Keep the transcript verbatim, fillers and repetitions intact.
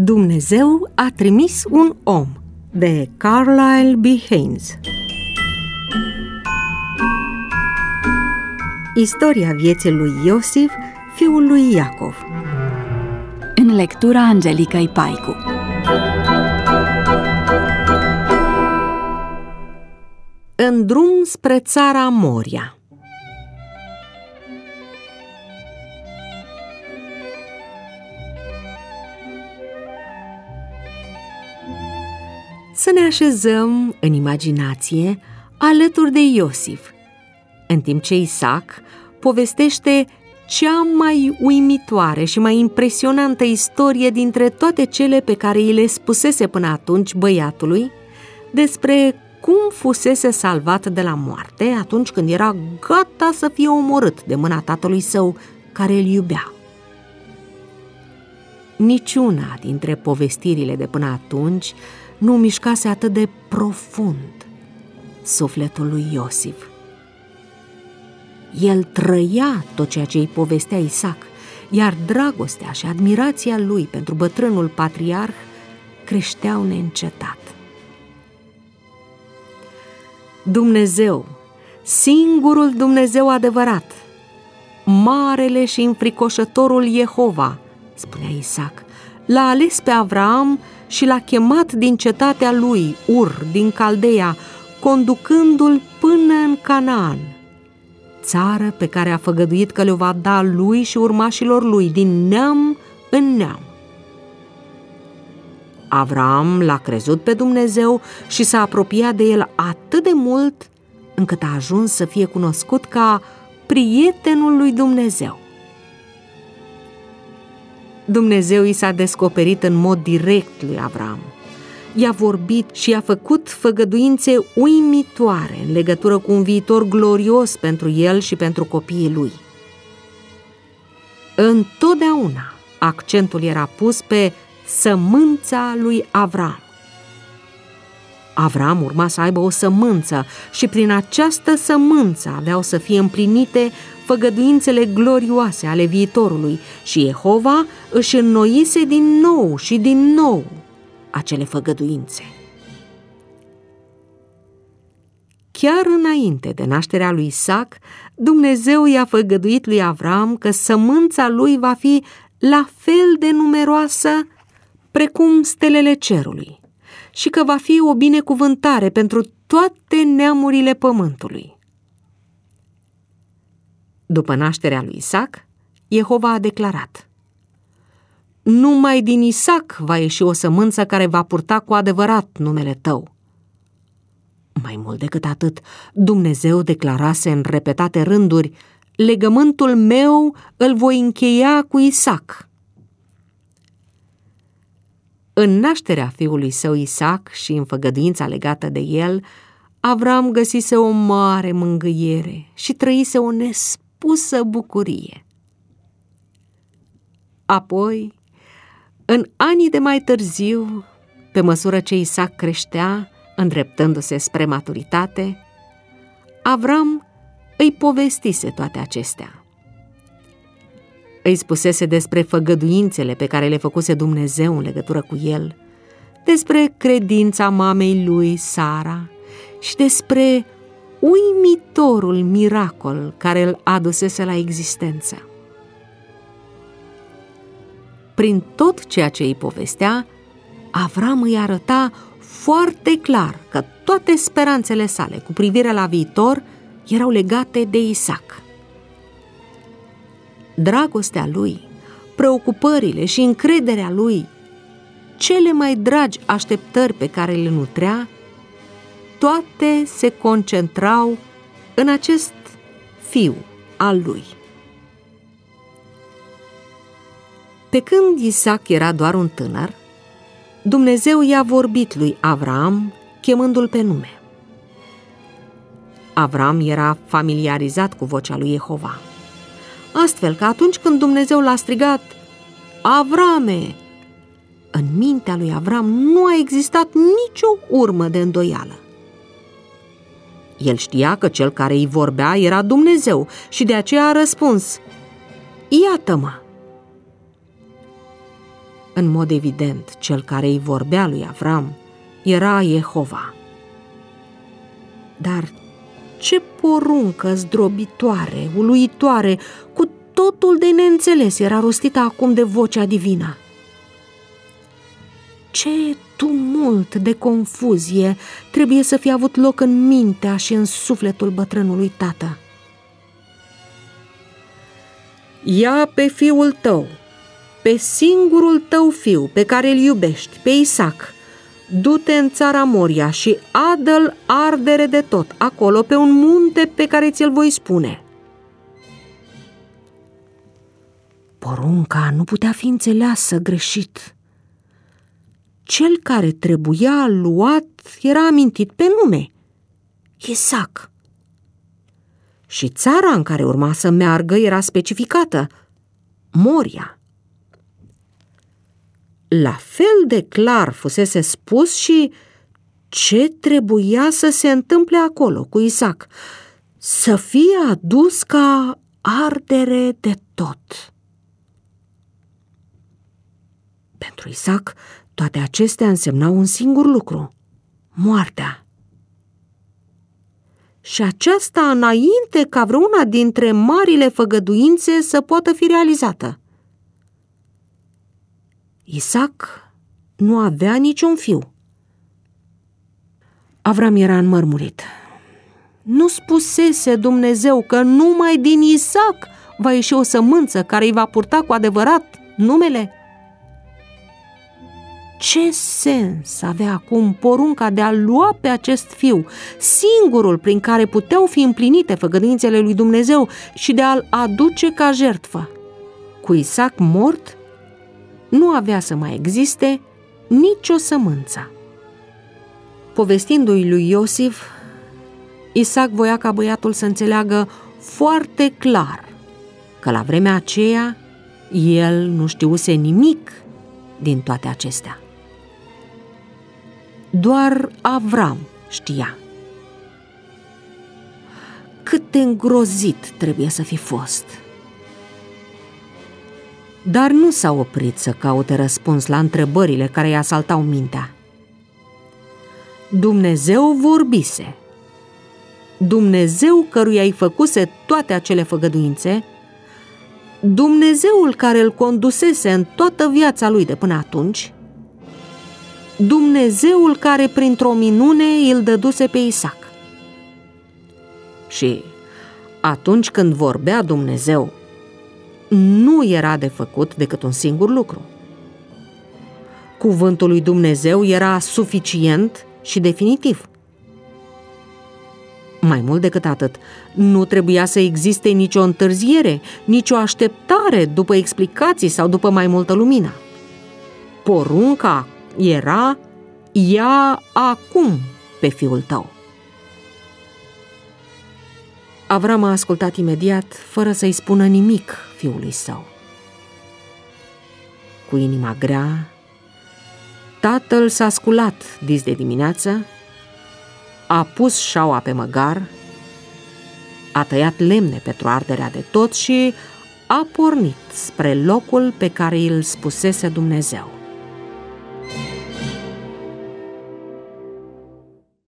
Dumnezeu a trimis un om, de Carlisle B. Haynes. Istoria vieții lui Iosif, fiul lui Iacov. În lectura Angelicăi Paicu. În drum spre țara Moria. Să ne așezăm în imaginație alături de Iosif, în timp ce Isaac povestește cea mai uimitoare și mai impresionantă istorie dintre toate cele pe care i le spusese până atunci băiatului, despre cum fusese salvat de la moarte atunci când era gata să fie omorât de mâna tatălui său, care îl iubea. Niciuna dintre povestirile de până atunci nu mișcase atât de profund sufletul lui Iosif. El trăia tot ceea ce îi povestea Isaac, iar dragostea și admirația lui pentru bătrânul patriarh creșteau neîncetat. Dumnezeu, singurul Dumnezeu adevărat, marele și înfricoșătorul Jehova, spunea Isaac, l-a ales pe Avraam și l-a chemat din cetatea lui, Ur, din Caldeia, conducându-l până în Canaan, țară pe care a făgăduit că le va da lui și urmașilor lui din neam în neam. Avraam l-a crezut pe Dumnezeu și s-a apropiat de el atât de mult încât a ajuns să fie cunoscut ca prietenul lui Dumnezeu. Dumnezeu i s-a descoperit în mod direct lui Avraam. I-a vorbit și i-a făcut făgăduințe uimitoare în legătură cu un viitor glorios pentru el și pentru copiii lui. Întotdeauna accentul era pus pe sămânța lui Avraam. Avraam urma să aibă o sămânță și prin această sămânță aveau să fie împlinite făgăduințele glorioase ale viitorului și Jehova își înnoise din nou și din nou acele făgăduințe. Chiar înainte de nașterea lui Isaac, Dumnezeu i-a făgăduit lui Avraam că sămânța lui va fi la fel de numeroasă precum stelele cerului și că va fi o binecuvântare pentru toate neamurile pământului. După nașterea lui Isaac, Jehova a declarat: numai din Isaac va ieși o sămânță care va purta cu adevărat numele tău. Mai mult decât atât, Dumnezeu declarase în repetate rânduri: legământul meu îl voi încheia cu Isaac. În nașterea fiului său Isaac și în făgăduința legată de el, Avram găsise o mare mângâiere și trăise o nespusă bucurie. Apoi, în anii de mai târziu, pe măsură ce Isaac creștea, îndreptându-se spre maturitate, Avram îi povestise toate acestea. Îi spusese despre făgăduințele pe care le făcuse Dumnezeu în legătură cu el, despre credința mamei lui, Sara, și despre uimitorul miracol care îl adusese la existență. Prin tot ceea ce îi povestea, Avram îi arăta foarte clar că toate speranțele sale cu privire la viitor erau legate de Isaac. Dragostea lui, preocupările și încrederea lui, cele mai dragi așteptări pe care le nutrea, toate se concentrau în acest fiu al lui. Pe când Isaac era doar un tânăr, Dumnezeu i-a vorbit lui Avram, chemându-l pe nume. Avram era familiarizat cu vocea lui Jehova, astfel că atunci când Dumnezeu l-a strigat: Avrame, în mintea lui Avram nu a existat nicio urmă de îndoială. El știa că cel care îi vorbea era Dumnezeu și de aceea a răspuns: iată-mă. În mod evident, cel care îi vorbea lui Avram era Jehova. Dar ce poruncă zdrobitoare, uluitoare, cu totul de neînțeles era rostită acum de vocea divină. Ce tumult de confuzie trebuie să fie avut loc în mintea și în sufletul bătrânului tată. Ia pe fiul tău, pe singurul tău fiu pe care îl iubești, pe Isaac, du-te în țara Moria și adă-l ardere de tot, acolo, pe un munte pe care ți-l voi spune. Porunca nu putea fi înțeleasă greșit. Cel care trebuia luat era amintit pe nume, Isaac. Și țara în care urma să meargă era specificată, Moria. La fel de clar fusese spus și ce trebuia să se întâmple acolo cu Isaac, să fie adus ca ardere de tot. Pentru Isaac, toate acestea însemnau un singur lucru, moartea. Și aceasta înainte ca vreuna dintre marile făgăduințe să poată fi realizată. Isaac nu avea niciun fiu. Avram era înmărmurit. Nu spusese Dumnezeu că numai din Isaac va ieși o sămânță care îi va purta cu adevărat numele? Ce sens avea acum porunca de a lua pe acest fiu, singurul prin care puteau fi împlinite făgăduințele lui Dumnezeu, și de a-l aduce ca jertfă? Cu Isaac mort, nu avea să mai existe nicio sămânță. Povestindu-i lui Iosif, Isaac voia ca băiatul să înțeleagă foarte clar că la vremea aceea el nu știuse nimic din toate acestea. Doar Avram știa. Cât de îngrozit trebuie să fi fost! Dar nu s-a oprit să caute răspuns la întrebările care îi asaltau mintea. Dumnezeu vorbise. Dumnezeu căruia îi făcuse toate acele făgăduințe, Dumnezeul care îl condusese în toată viața lui de până atunci, Dumnezeul care printr-o minune îl dăduse pe Isaac. Și atunci când vorbea Dumnezeu, nu era de făcut decât un singur lucru. Cuvântul lui Dumnezeu era suficient și definitiv. Mai mult decât atât, nu trebuia să existe nicio întârziere, nicio așteptare după explicații sau după mai multă lumină. Porunca era: ia acum pe fiul tău. Avram a ascultat imediat, fără să-i spună nimic fiului său. Cu inima grea, tatăl s-a sculat dis de dimineață, a pus șaua pe măgar, a tăiat lemne pentru arderea de tot și a pornit spre locul pe care îl spusese Dumnezeu.